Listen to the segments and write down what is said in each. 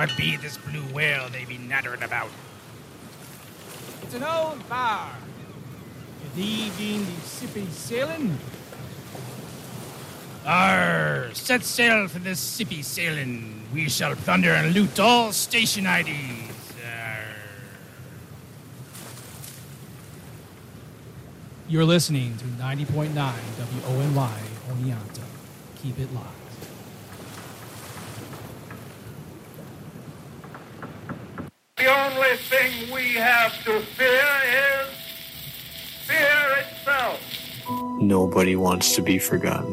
what be this blue whale they be nattering about? It's an old bar. Thee being the sippy sailing? Arr, set sail for this sippy sailing. We shall plunder and loot all station IDs. Arr. You're listening to 90.9 WONY Oneonta. Keep it locked. The only thing we have to fear is fear itself. Nobody wants to be forgotten.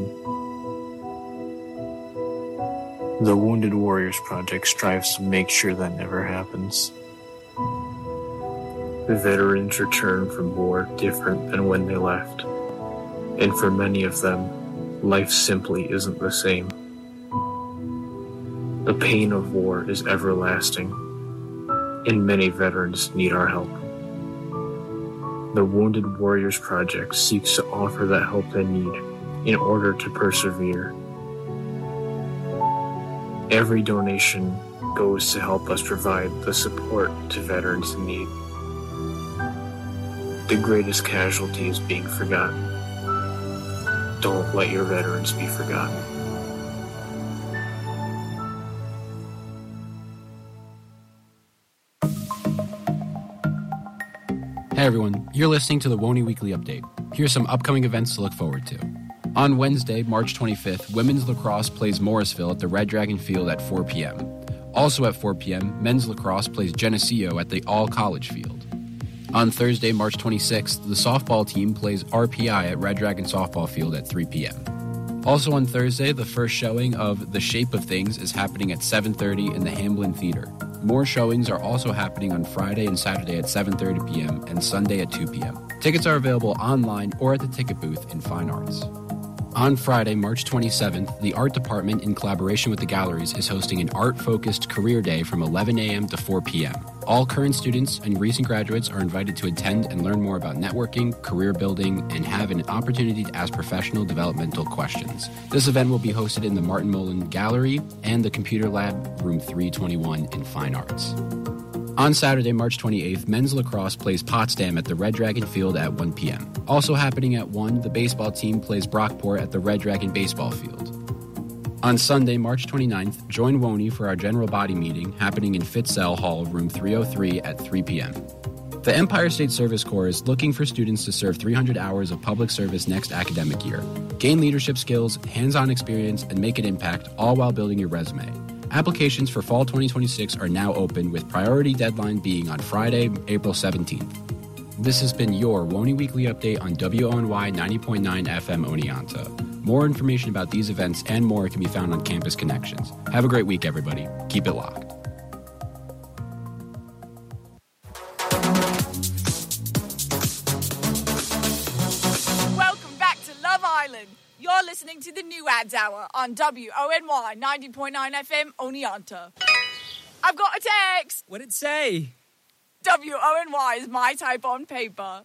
The Wounded Warriors Project strives to make sure that never happens. The veterans return from war different than when they left. And for many of them, life simply isn't the same. The pain of war is everlasting, and many veterans need our help. The Wounded Warriors Project seeks to offer that help they need in order to persevere. Every donation goes to help us provide the support to veterans in need. The greatest casualty is being forgotten. Don't let your veterans be forgotten. Hey everyone, you're listening to the WONY Weekly Update. Here's some upcoming events to look forward to. On Wednesday, March 25th, women's lacrosse plays Morrisville at the Red Dragon Field at 4 p.m. Also at 4 p.m., men's lacrosse plays Geneseo at the All College Field. On Thursday, March 26th, the softball team plays RPI at Red Dragon Softball Field at 3 p.m. Also on Thursday, the first showing of The Shape of Things is happening at 7:30 in the Hamblin Theater. More showings are also happening on Friday and Saturday at 7:30 p.m. and Sunday at 2 p.m. Tickets are available online or at the ticket booth in Fine Arts. On Friday, March 27th, the Art Department, in collaboration with the galleries, is hosting an art-focused career day from 11 a.m. to 4 p.m. All current students and recent graduates are invited to attend and learn more about networking, career building, and have an opportunity to ask professional developmental questions. This event will be hosted in the Martin Mullen Gallery and the Computer Lab, room 321 in Fine Arts. On Saturday, March 28th, men's lacrosse plays Potsdam at the Red Dragon Field at 1 p.m. Also happening at 1, the baseball team plays Brockport at the Red Dragon Baseball Field. On Sunday, March 29th, join WONY for our general body meeting happening in Fitzell Hall, room 303 at 3 p.m. The Empire State Service Corps is looking for students to serve 300 hours of public service next academic year. Gain leadership skills, hands-on experience, and make an impact, all while building your resume. Applications for fall 2026 are now open, with priority deadline being on Friday, April 17th. This has been your WONY Weekly Update on WONY 90.9 FM Oneonta. More information about these events and more can be found on Campus Connections. Have a great week, everybody. Keep it locked. Welcome back to Love Island. You're listening to the New Ads Hour on WONY 90.9 FM Oneonta. I've got a text. What'd it say? WONY is my type on paper.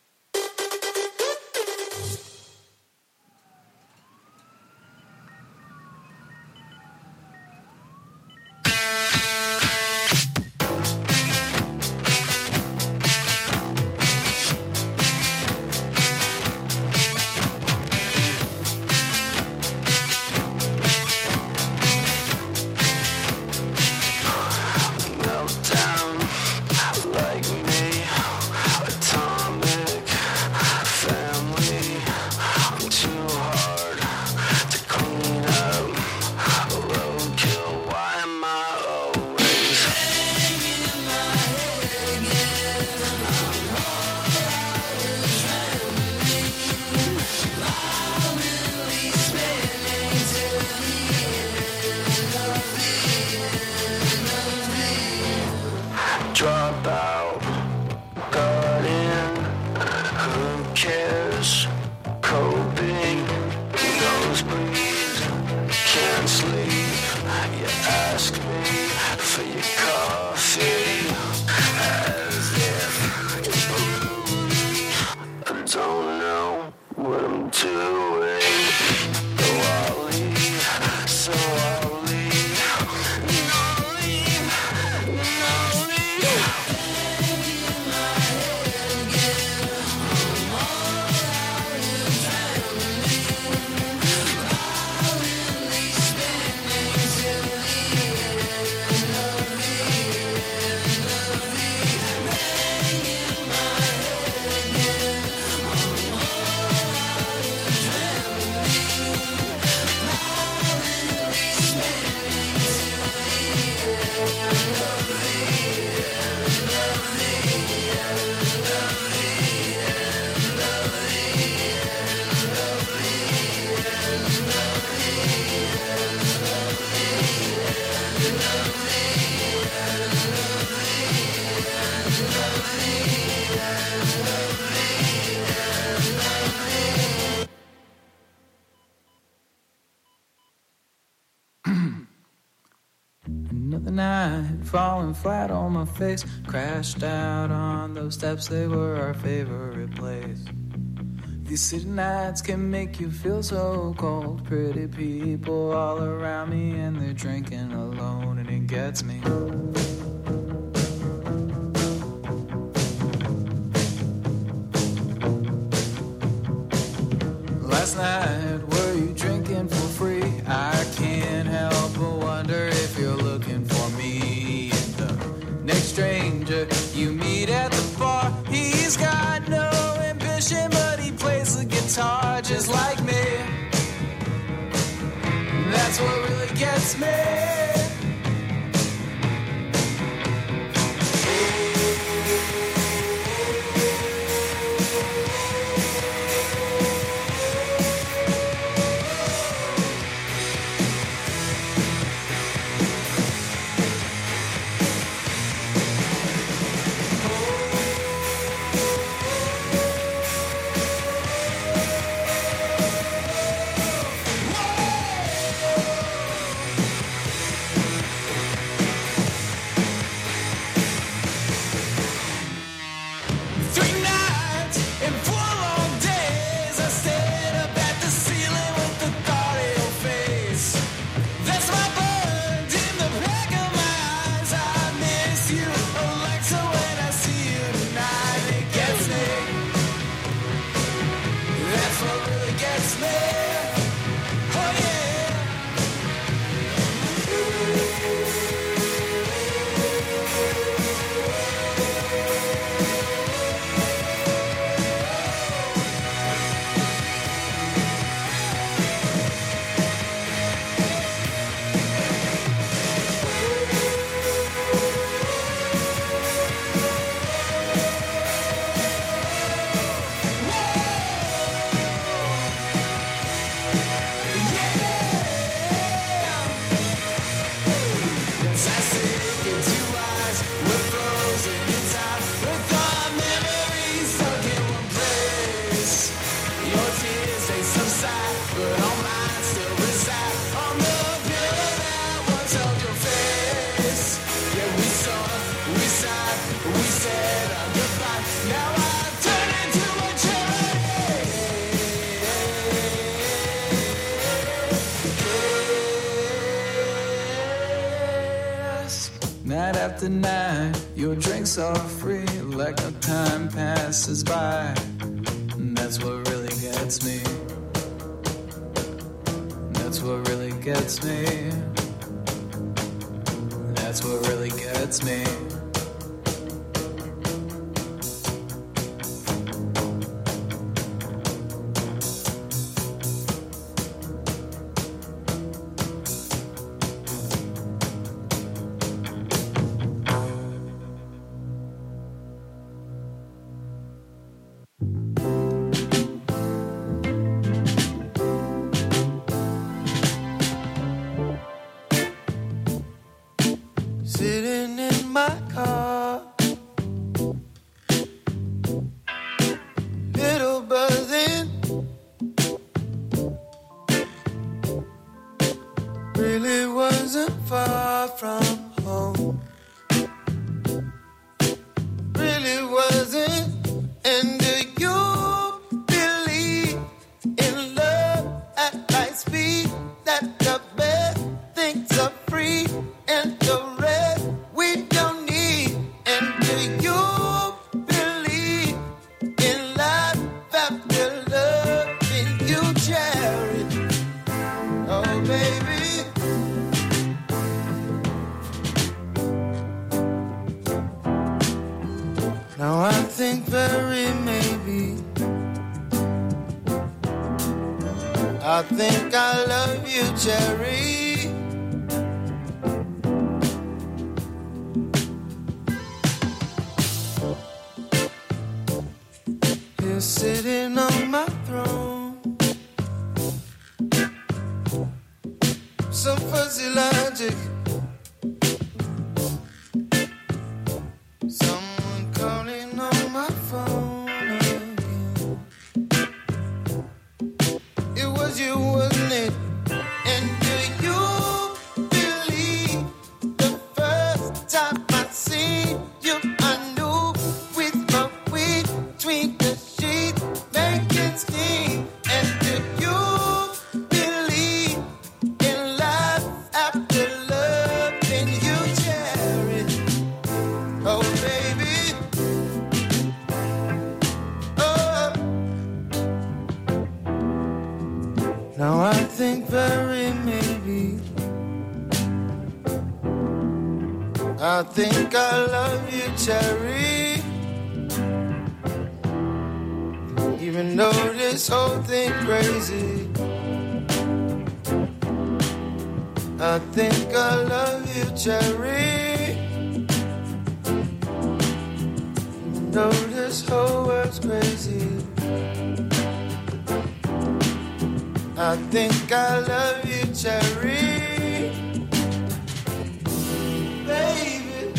Drop out, got in, who cares? Coping, nosebleed, can't sleep. You ask me for your coffee, as if it's blue. I don't know what I'm doing, though I'll leave, so I'll leave, and I'll leave. falling flat on my face. Crashed out on those steps, they were our favorite place. These city nights can make you feel so cold. Pretty people all around me and they're drinking alone, and it gets me. Last night, were you drinking for free? I can't help but wonder if you're looking for me. And the next stranger you meet at the bar, he's got no ambition, but he plays the guitar just like me. That's what really gets me. Night after night, your drinks are free, like no time passes by. And that's what really gets me. That's what really gets me. That's what really gets me. Sitting in my car, little buzzing, really wasn't far from home, really wasn't. And do you believe in love at light speed, that the best things are free and the rest we don't need? And do you believe in life after love? Can you cherish? Oh, baby. Now I think very maybe I think I love you, Cherry. You're sitting on my throne, some fuzzy logic, someone calling on my phone again. It was you, wasn't it? And do you believe the first time I think I love you, Cherry. Even though this whole thing crazy, I think I love you, Cherry. Even though this whole world's crazy, I think I love you, Cherry. Baby.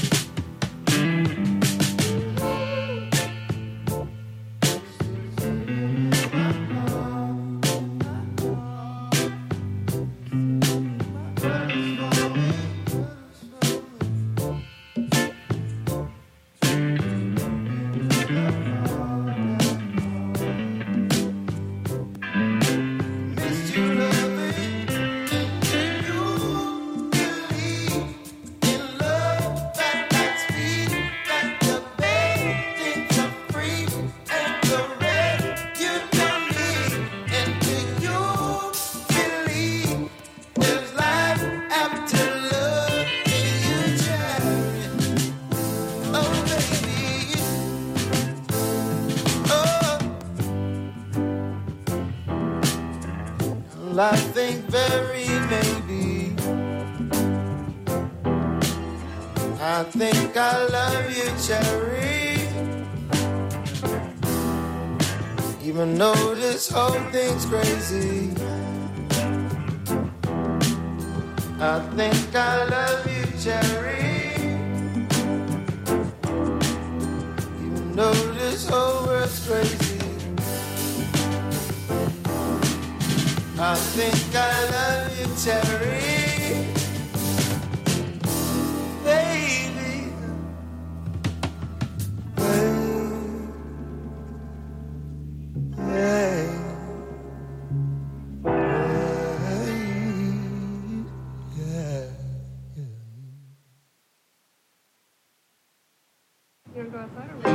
I think very maybe I think I love you, Cherry. Even though this whole thing's crazy, I think I love you, Cherry. Even though this whole world's crazy, I think I love you, Cherry. Baby. Hey. Yeah. You wanna go outside or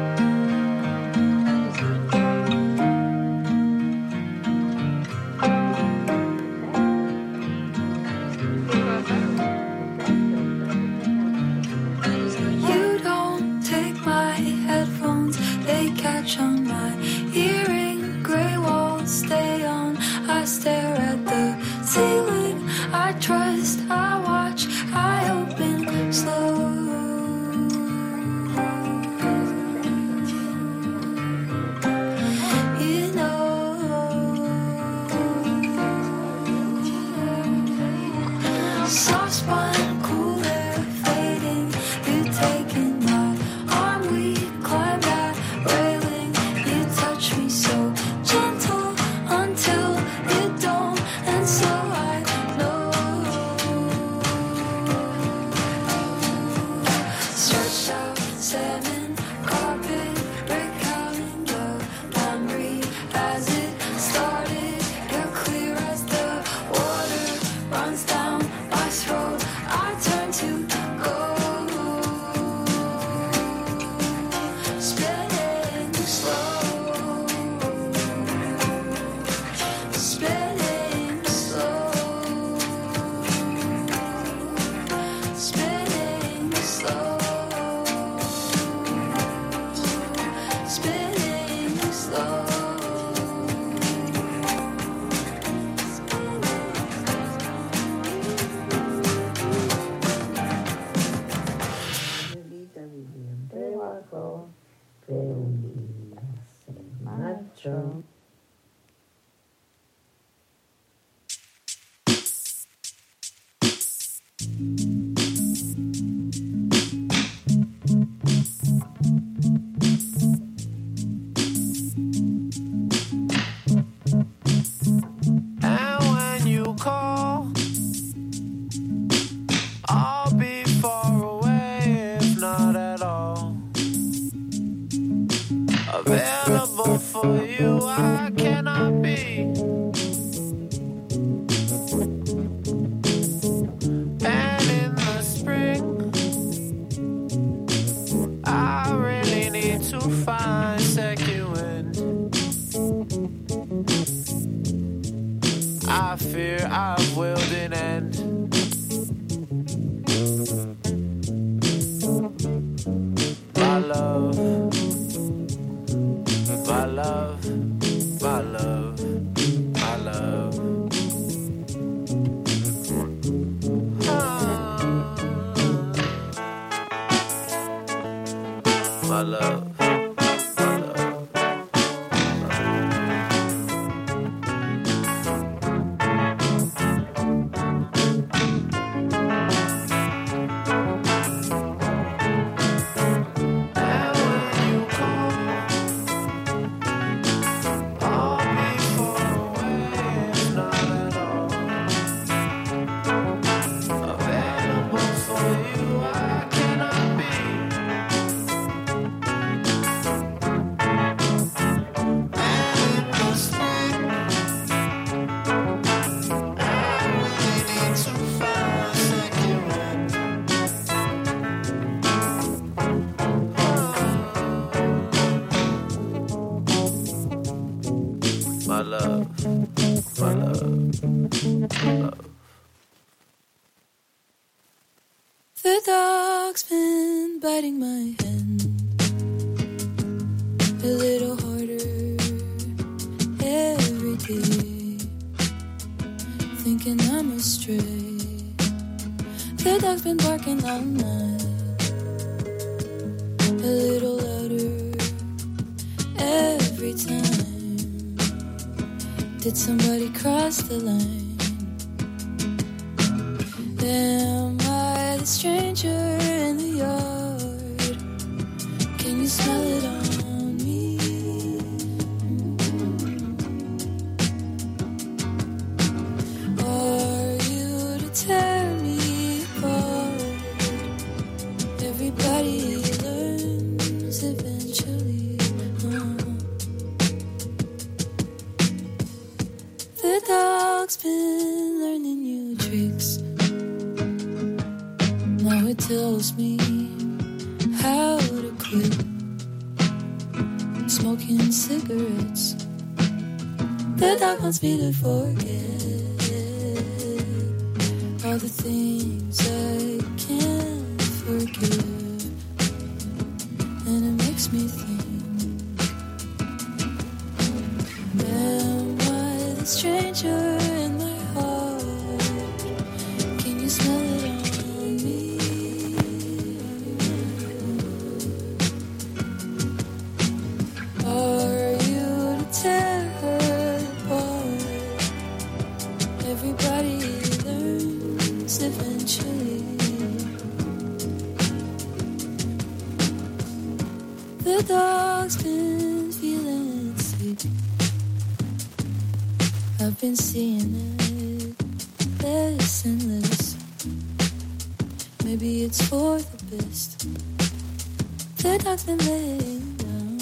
on my earring, gray walls stay on. I stare at the ceiling. I trust, I watch, I open slow. You know, soft spine, cool air fading. You taking my arm, we climb that railing. Touch me so gentle until you don't, and so I know. Stretched out 7 carpet, recalling the memory as it started. You're clear as the water runs down my throat. I turn to go. Spinning slow. Spinning slow, spinning slow, spinning slow. And when you call, I'll be far away, if not at all. Available for you, I cannot be. And in the spring, I really need to find second wind. I fear I've willed an end. my love, my love, my love, my love. My love. My love, my love, love. The dog's been biting my hand a little harder every day, thinking I'm astray. The dog's been barking all night, a little louder every time. Did somebody cross the line? Am I the stranger in the yard? Can you smell it on me? Are you to tear me apart? Everybody learns eventually. The dog's been learning new tricks. Now it tells me how to quit smoking cigarettes. The dog wants me to forget all the things I can't forgive, and it makes me think, am I the stranger in my heart? Can you smell it on me? Are you to tear her apart? Everybody learns eventually. The dog's been feeling sick. I've been seeing it less and less. Maybe it's for the best. The dog's been laying down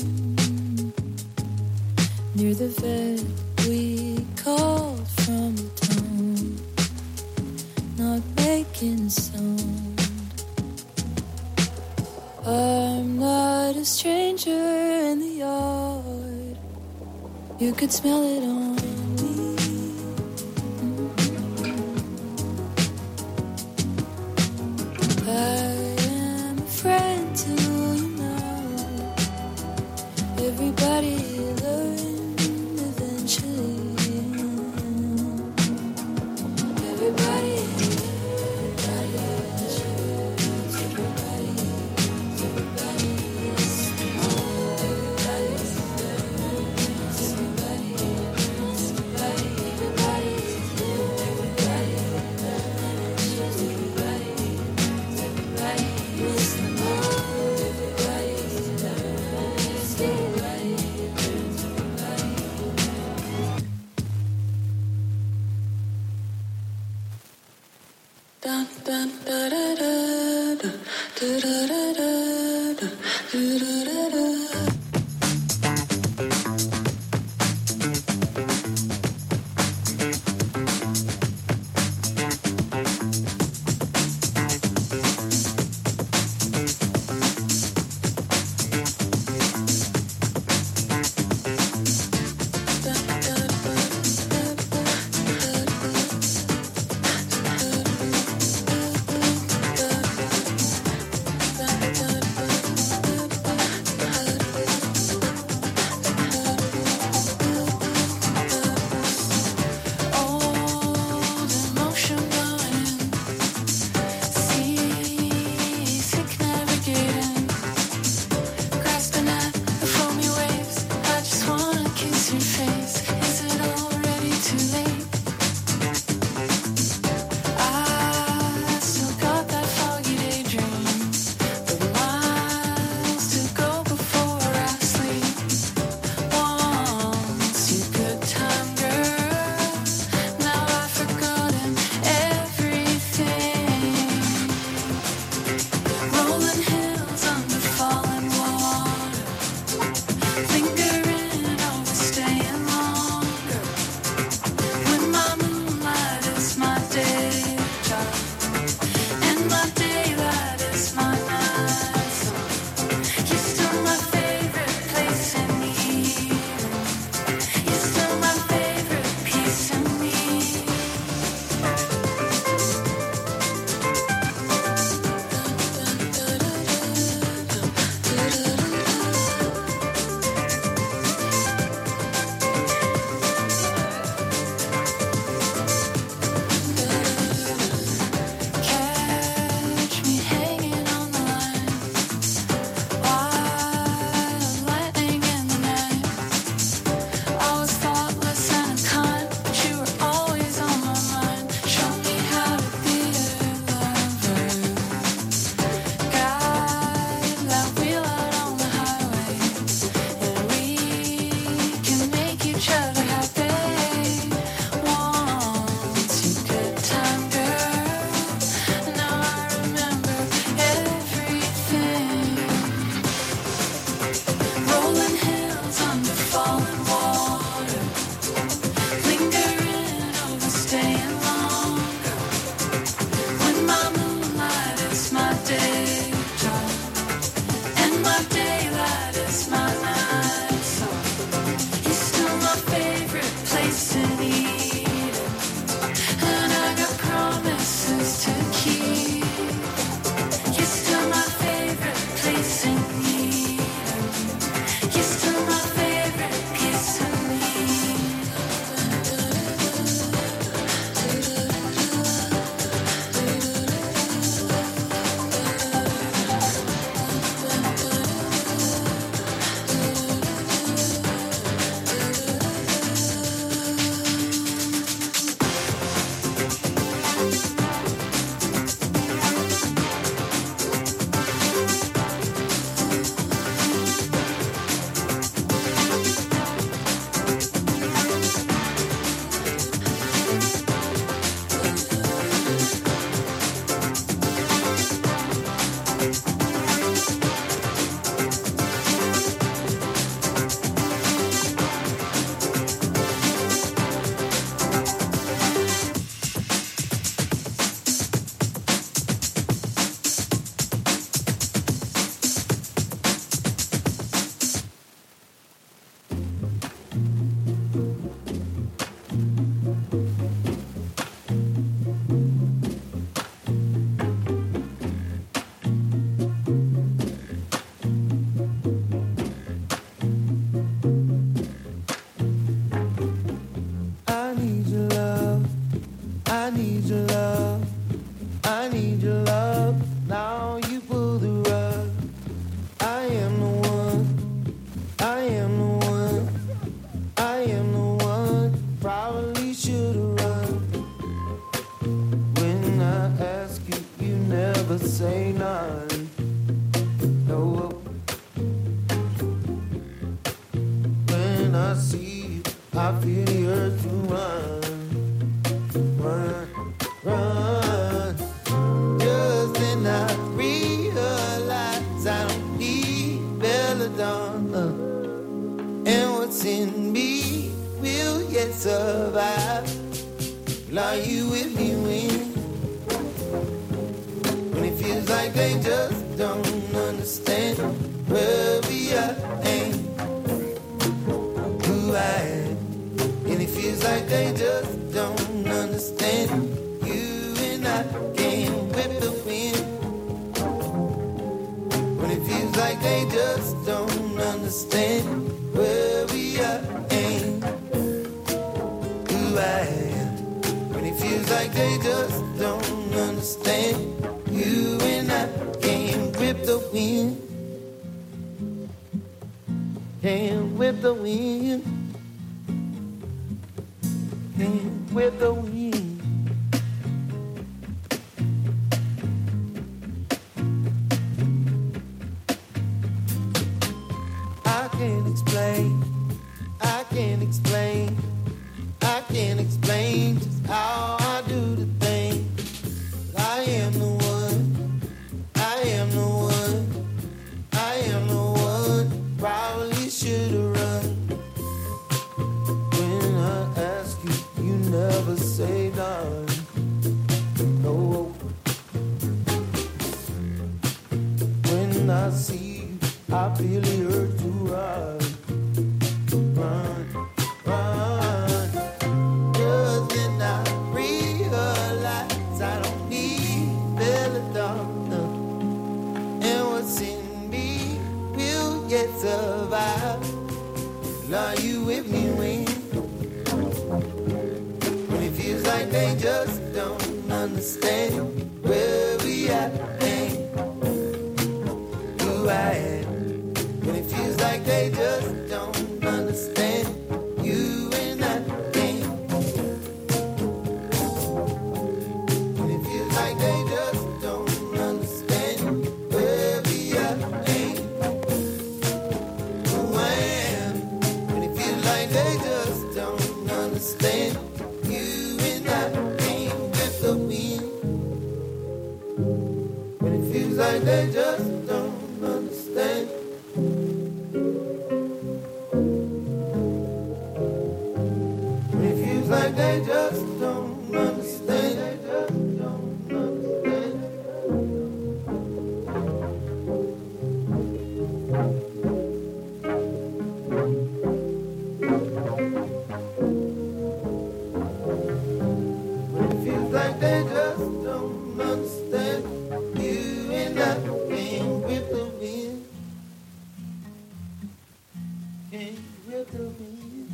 near the vet we called from the town, not making a sound. I'm not a stranger in the yard. You could smell it on me. I am a friend to you now. Everybody learn eventually. Everybody dun, dun, da, da, da, da, da, da, da, da, da, da, da, da. I feel the urge to run. Just then I realize I don't need belladonna, and what's in me will yet survive. Are you with me when it feels like they just don't understand where we are and who I am? And it feels like they just don't understand. You and I can't whip the wind. When it feels like they just don't understand where we are and who I am. When it feels like they just don't understand. You and I can't whip the wind. Can't whip the wind. Can't whip the wind. I can't explain. I can't explain. I can't explain just how I do the thing. I am the one. I am the one. I am the one. Probably should have run. When I ask you, you never say none. No. When I see you, I feel the urge to run. Run, run. Just then I realize I don't need belladonna, and what's in me will yet survive. Are you with me when it feels like they just don't understand where we are and who I am? When it feels like they just don't understand. You and I can't. When it feels like they just don't understand where we are and who I am. When it feels like they just don't understand. You and I can't whip the wind. When it feels like they just don't understand. When it feels like they just don't understand. They just don't understand. When it feels like they just don't understand. You and I can't whip the wind. Can't whip the wind.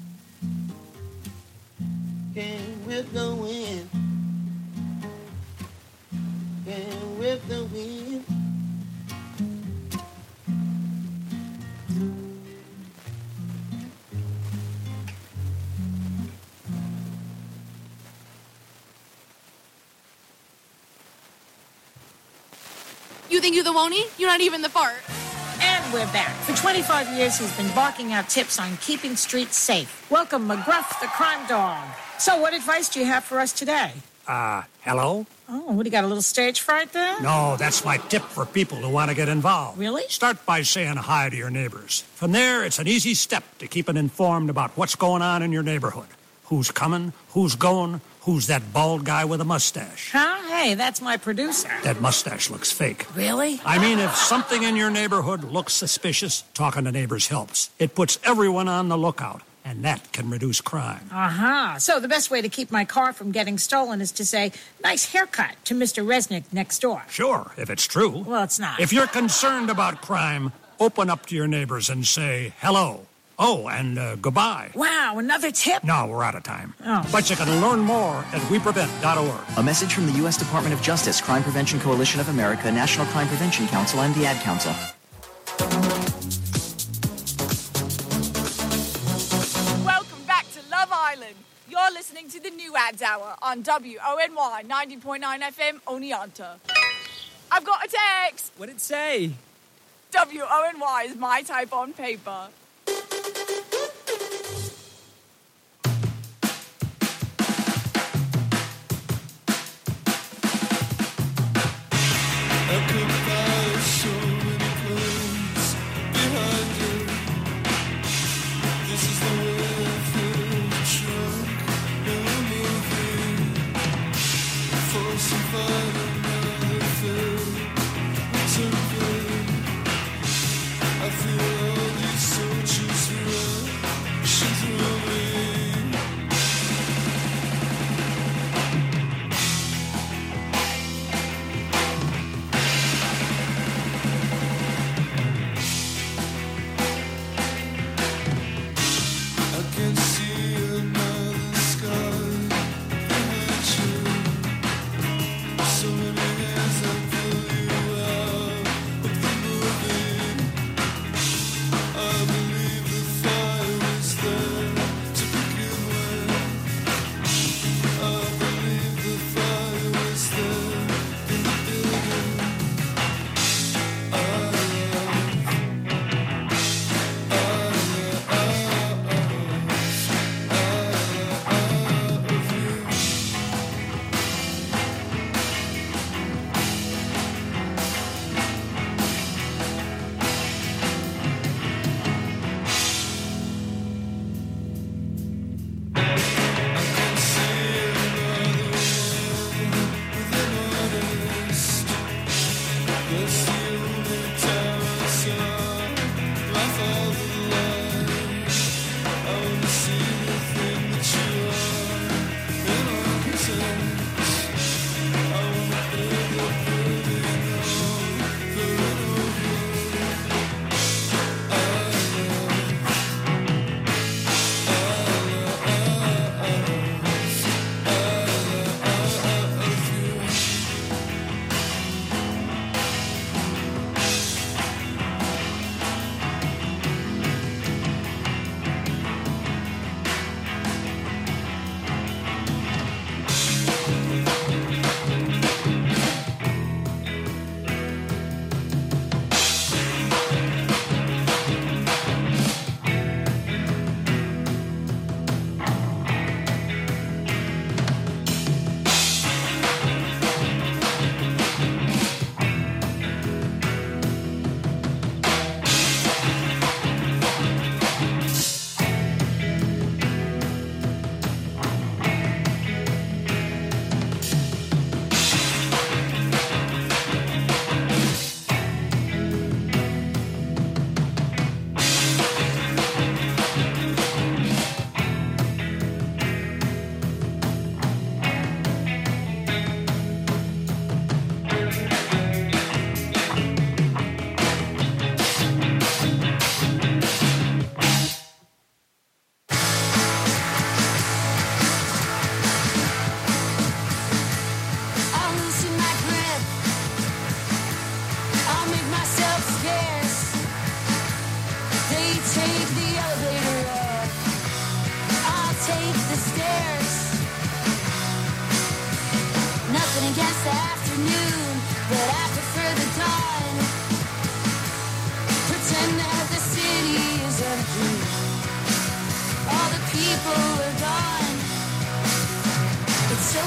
Can't whip the wind. Can't whip the wind. You think you're the Woney? You're not even the fart. And we're back. For 25 years, he's been barking out tips on keeping streets safe. Welcome, McGruff, the crime dog. So what advice do you have for us today? Hello? Oh, what, do you got a little stage fright there? No, that's my tip for people who want to get involved. Really? Start by saying hi to your neighbors. From there, it's an easy step to keeping informed about what's going on in your neighborhood. Who's coming, who's going, who's that bald guy with a mustache. Huh? Hey, that's my producer. That mustache looks fake. Really? I mean, if something in your neighborhood looks suspicious, talking to neighbors helps. It puts everyone on the lookout, and that can reduce crime. Uh-huh. So the best way to keep my car from getting stolen is to say, nice haircut to Mr. Resnick next door. Sure, if it's true. Well, it's not. If you're concerned about crime, open up to your neighbors and say hello. Oh, and goodbye. Wow, another tip? No, we're out of time. Oh. But you can learn more at weprevent.org. A message from the U.S. Department of Justice, Crime Prevention Coalition of America, National Crime Prevention Council, and the Ad Council. Welcome back to Love Island. You're listening to the New Ads Hour on WONY 90.9 FM Oneonta. I've got a text. What'd it say? WONY is my type on paper.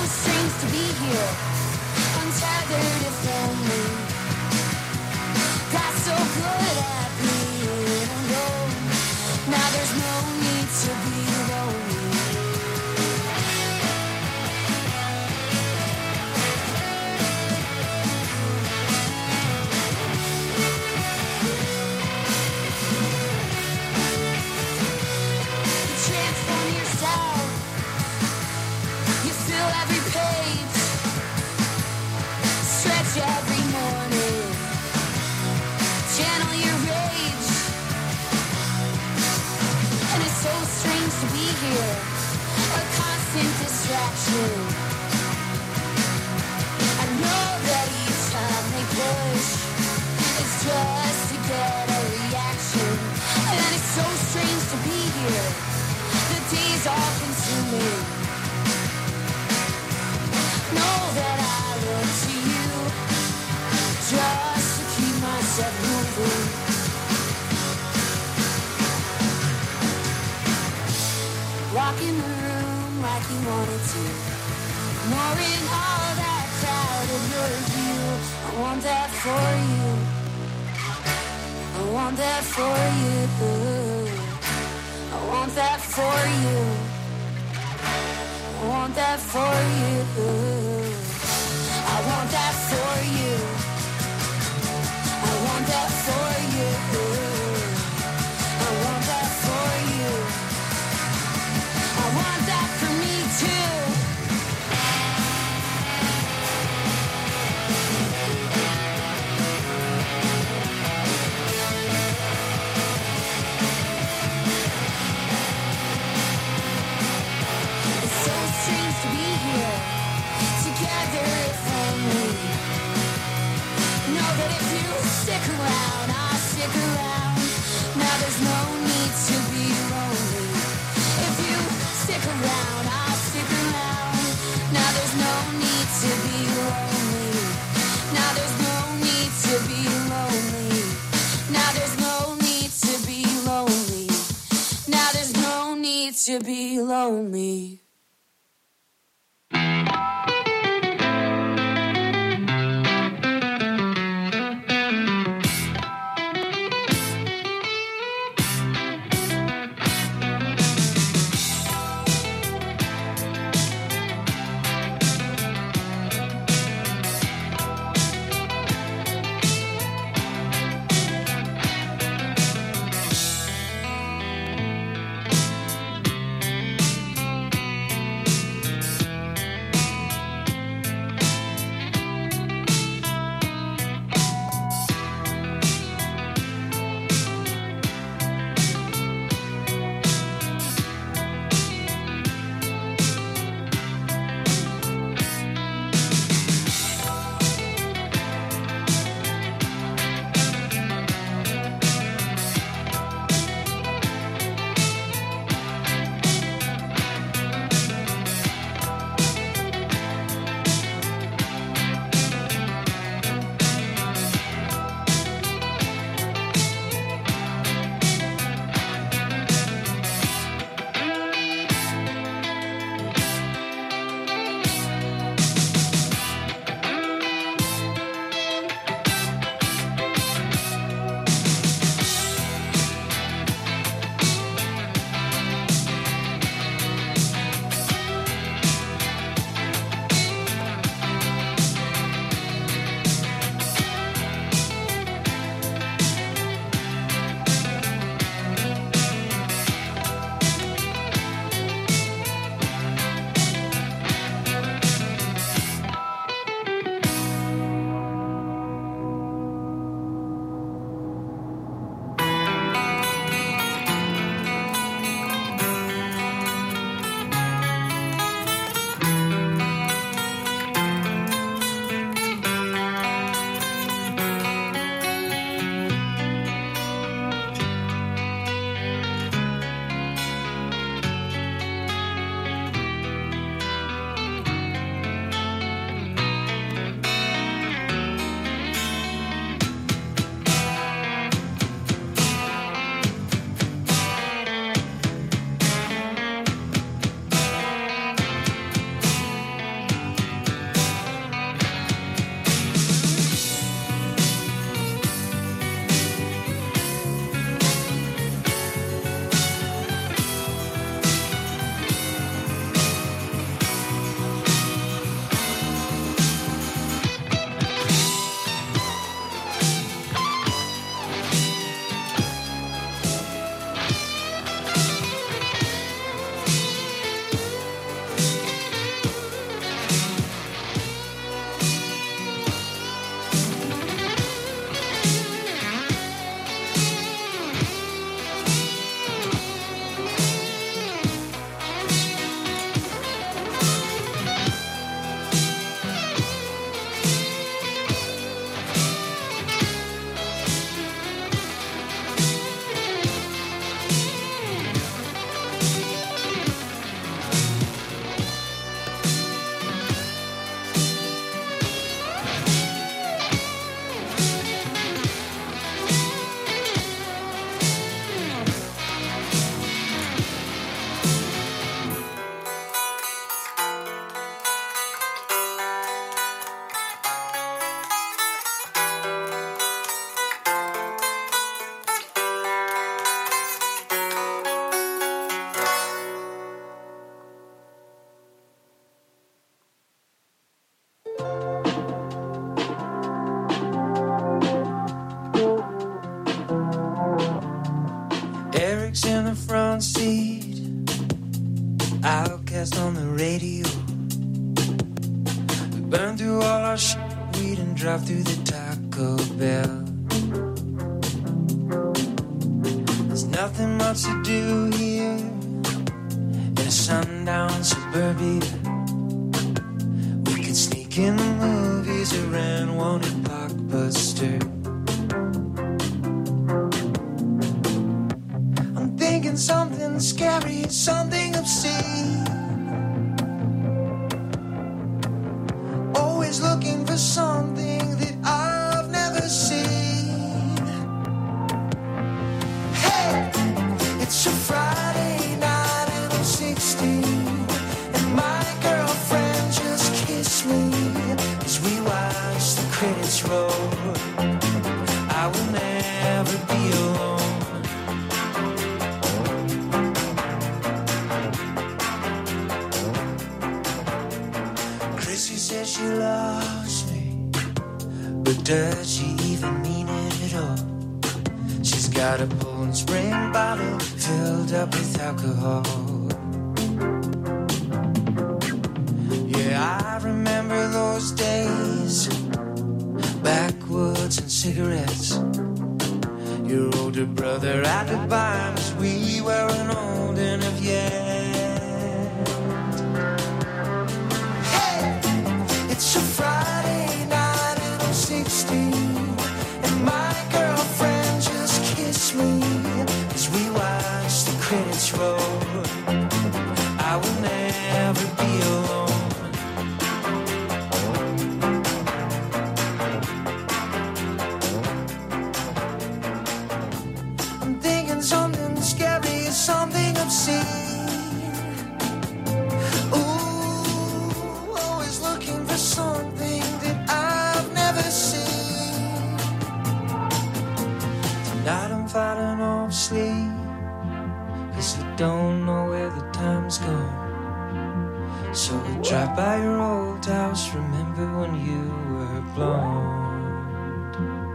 strange to be here, untethered if only. Got so good at being alone. Now there's no need to be lonely. You transform yourself. You fill every page. Stretch every morning. Channel your rage. And it's so strange to be here, a constant distraction. I know that each time they push, it's just to get a reaction. And it's so strange to be here, the days are consuming. Know that I look to you, just to keep myself moving. Walking the room like you wanted to, ignoring all that crowded your view. I want that for you. I want that for you. I want that for you. I want that for you. I want that for you. I want that for you. I want that for you. I want that for me too. It's so strange to be here, together if only. Know that if you stick around, I'll stick around. Now there's no need to be lonely. If you stick around, I'll stick around. Now there's no need to be lonely. Now there's no need to be lonely. Now there's no need to be lonely. Now there's no need to be lonely. broadcast on the radio. We burn through all our shit, weed and drive through the Taco Bell. There's nothing much to do here in a sundown suburbia. We could sneak in the movies around wanted Blockbuster. I'm thinking something scary, something obscene. Always looking for something that I've never seen. Hey, it's a Friday night and I'm 16, and my girlfriend just kissed me as we watch the credits roll. I will never be alone. Chrissy says she loves me, but does she even mean it at all? She's got a Poland Spring bottle filled up with alcohol. Yeah, I remember those days, backwoods and cigarettes. Your older brother had to buy 'em as we weren't old enough yet. Hey, it's a Friday night and I'm 16, and my girlfriend just kissed me as we watch the credits roll. I will never be alone. I'm thinking something scary, something obscene. Ooh, always looking for something that I've never seen. Tonight I'm fighting off sleep, 'cause I don't know where the time's gone. So I drive by your old house, remember when you were blonde.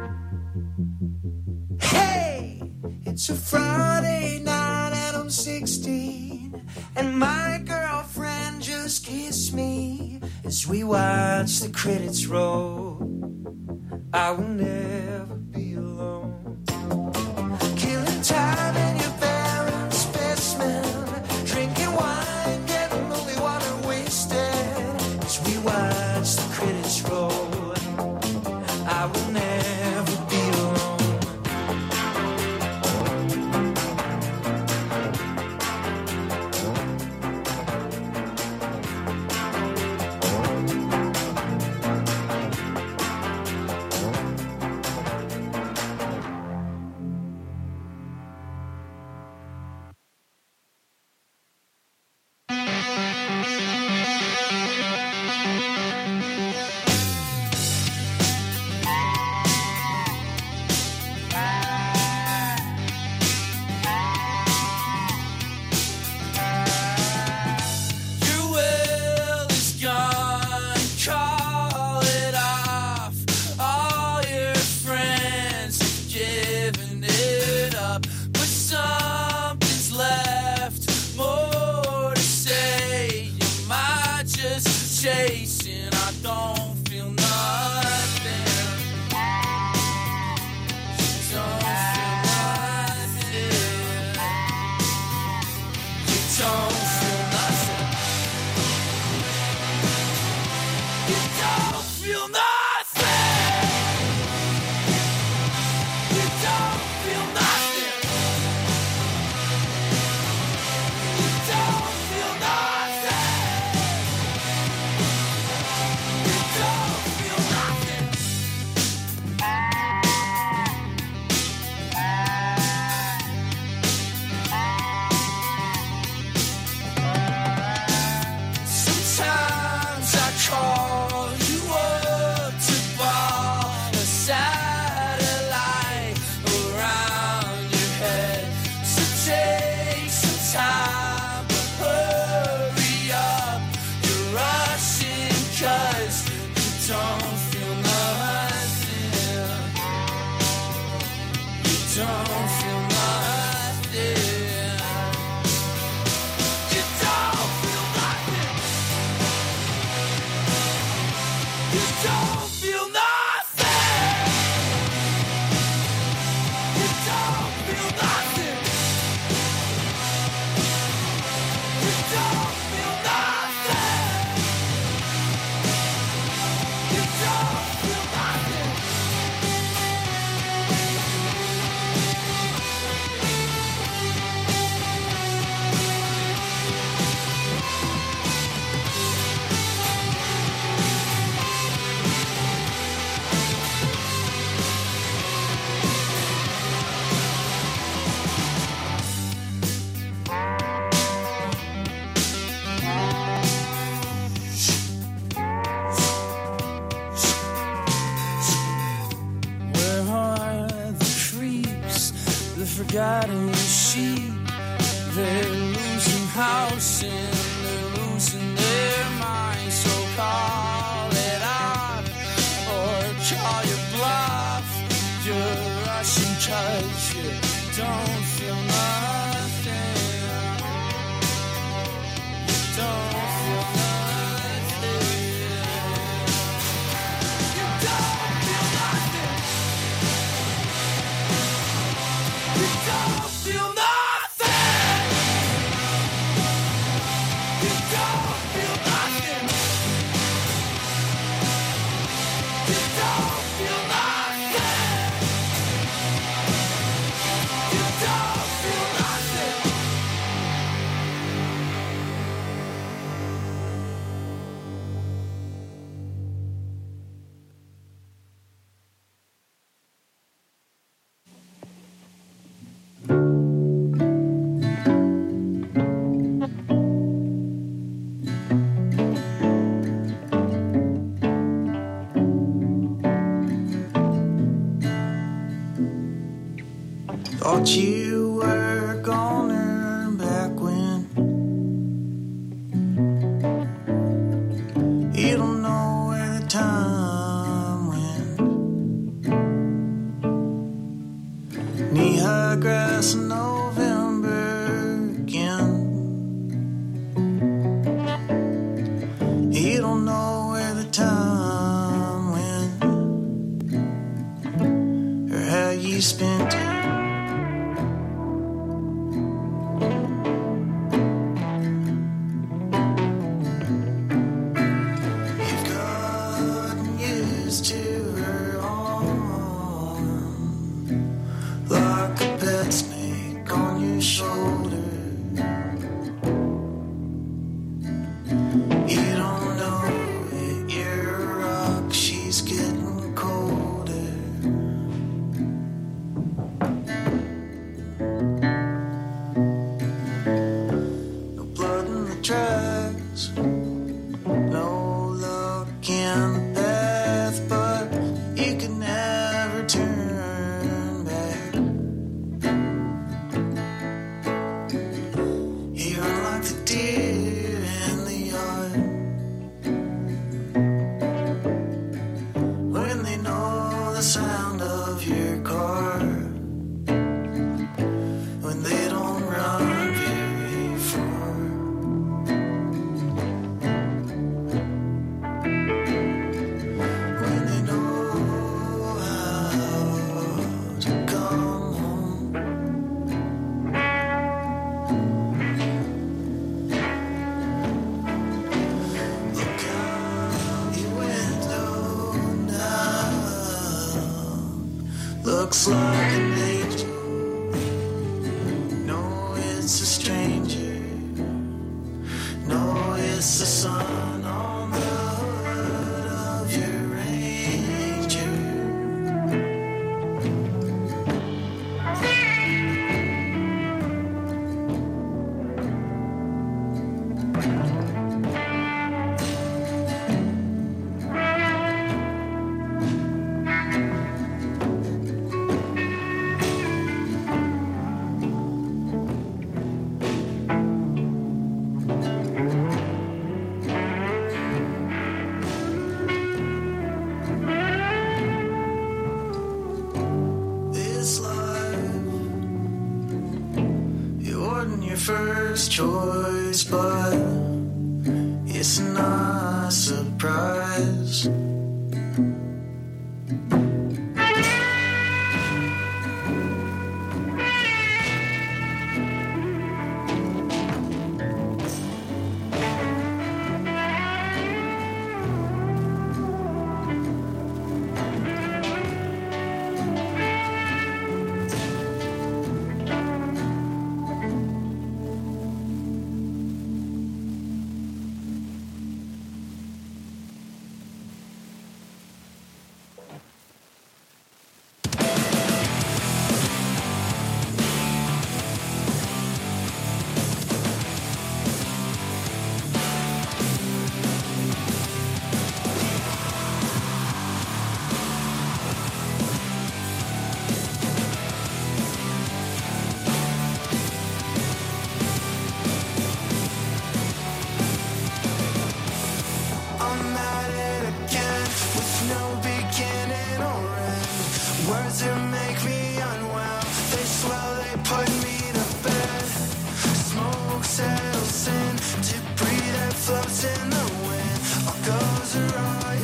Hey, it's a Friday night and I'm 16, and my girlfriend just kissed me as we watch the credits roll. I will never be alone. Killing time in your parents' basement, drinking wine, getting holy water wasted as we watch the credits roll. I will never be alone. Your will is gone, call it off. All your friends have given it up, but something's left more to say. You might just chasing, I don't feel nothing. You don't feel nothing. You don't feel nothing. You don't feel nothing. You don't feel nothing. riding the sheep. They're losing house and they're losing their mind. So call it out or call your bluff. You're rushing 'cause you don't feel nothing. You don't feel nothing. You don't feel nothing. You don't feel nothing. You don't feel nothing. You don't feel nothing. You don't feel nothing. Thought you were gonna back when you don't know where the time went. Knee-high grass in November again. You don't know where the time went or how you spent it. You've gotten used to her arm, like a pet snake on your shoulder. You don't know it, you're a rock, she's getting colder. No blood in the tracks, no luck in the path, but you can never turn back. You run like the deer in the yard when they know the sound of your car, when they don't run very far. When they know how to come home. Look out your window now. Looks like an angel. No, it's a stranger. No, it's the sun on the hood of your Ranger. This life, it wasn't your first choice, but it's a nice surprise.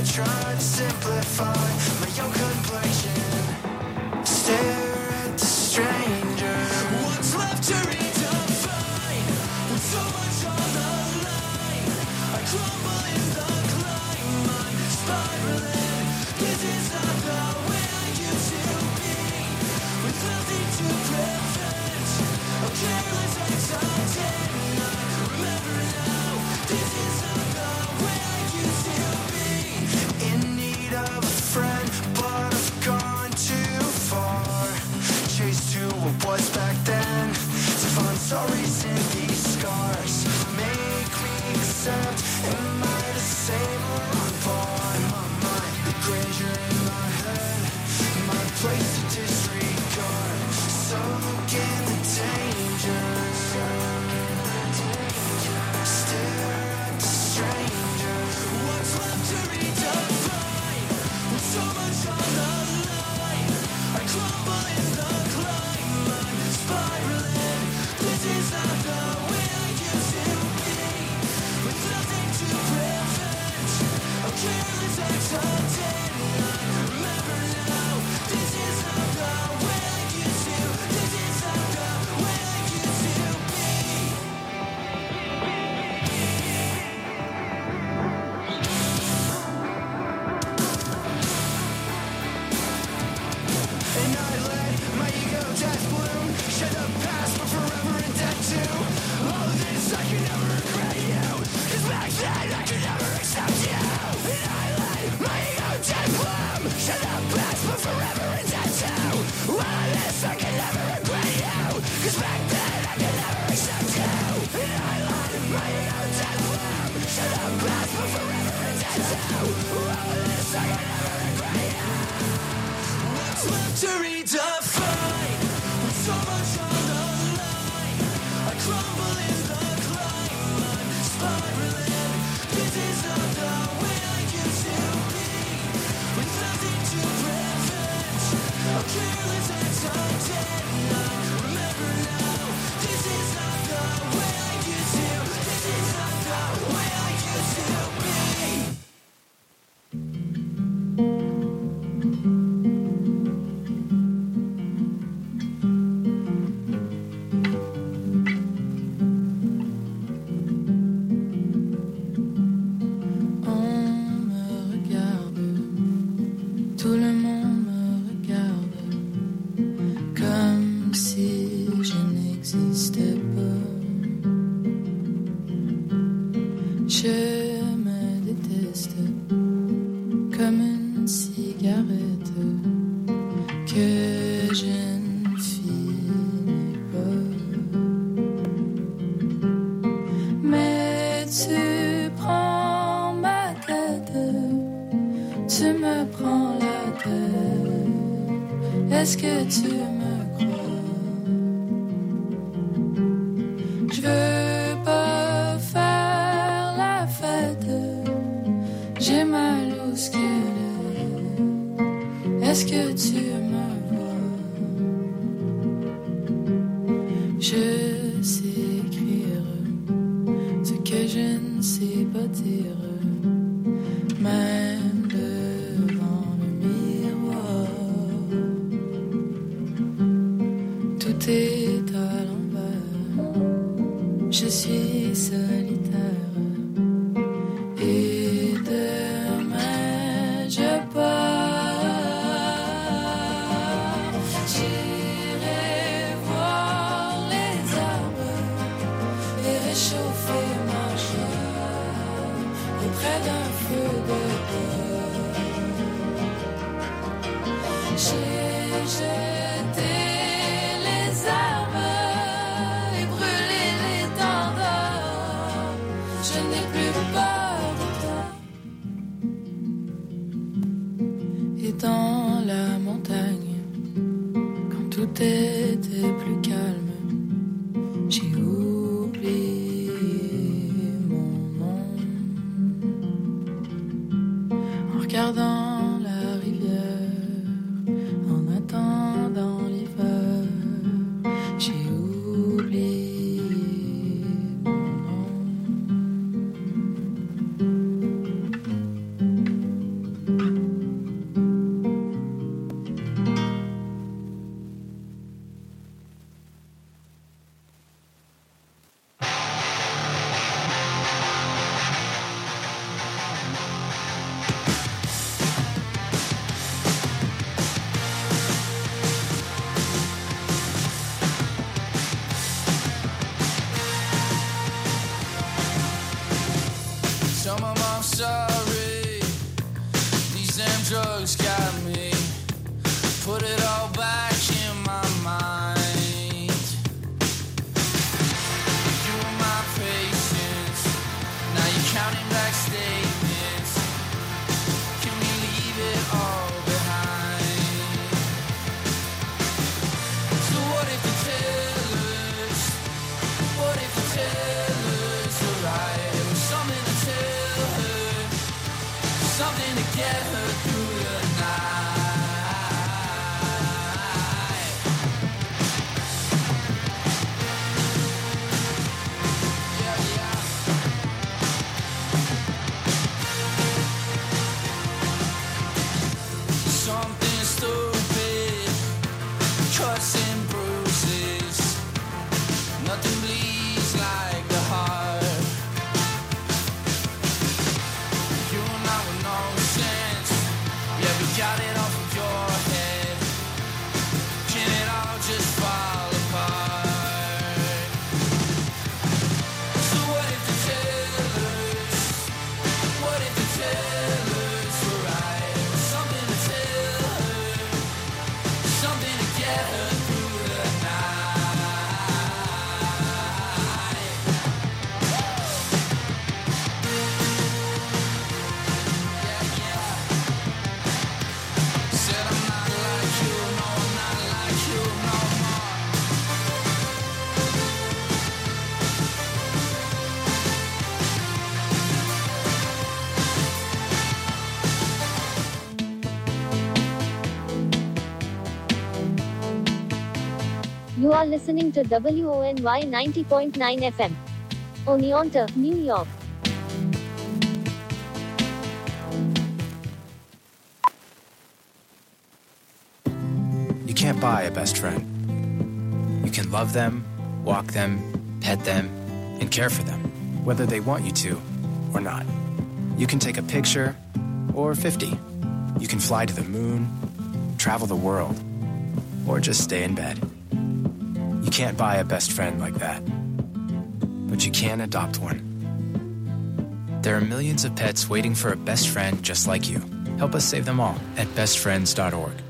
try to simplify my own complexion. Stare at the stranger. What's left to redefine? With so much on the line, I crumble in the climb. I'm spiraling. This is not the way I used to be. With nothing to prevent a careless accident. I remember now. This is not the way I used to be. In need of a friend, but I've gone too far. Chased to what was back then. To find sorries in these scars. Make me accept. Am I the same or on par? My mind, the grandeur in my head. My place to disregard. Soak in the danger. Stare at the stranger. What's left to redefine? With so much on the line, I crumble in the climb. I'm spiraling. This is not the way I used to be. With nothing to prevent a careless accident. I remember now. This is not the way I used to. This is not the way I used to be. And I let my ego just bloom. Shed the past, but forever in debt too. All of this I can never regret you. 'Cause back then I could never accept you. And I let my ego just bloom. Shed the past, but forever in debt too. All of this I can never regret you. 'Cause back then I could never accept you. And I let my ego just bloom. Shed the past, but forever in debt too. All of this I can never regret you. What's left to redefine? With so much on the line, I crumble in the climb. I'm spiraling. This is not the way I used to be. With nothing to prevent a careless accident. I remember now. This is not the way I used to. This is not the way I used to be. On me regarde, tout le monde me regarde, comme si je n'existais pas. Je me déteste comme une cigarette que je ne finis pas. Mais tu prends ma tête, tu me prends la tête. Est-ce que tu me crois? Je veux pas faire la fête, j'ai mal au squelette. Est-ce que tu me vois? Je sais écrire ce que je ne sais pas dire, même devant le miroir. Tout est à l'envers, je suis solitaire. Et demain je pars. J'irai voir les arbres et réchauffer ma chair auprès d'un feu de bois. J'ai jeté les arbres et brûlé les tendeurs You are listening to WONY 90.9 FM. Oneonta, New York. You can't buy a best friend. You can love them, walk them, pet them, and care for them, whether they want you to or not. You can take a picture or 50. You can fly to the moon, travel the world, or just stay in bed. You can't buy a best friend like that, but you can adopt one. There are millions of pets waiting for a best friend just like you. Help us save them all at bestfriends.org.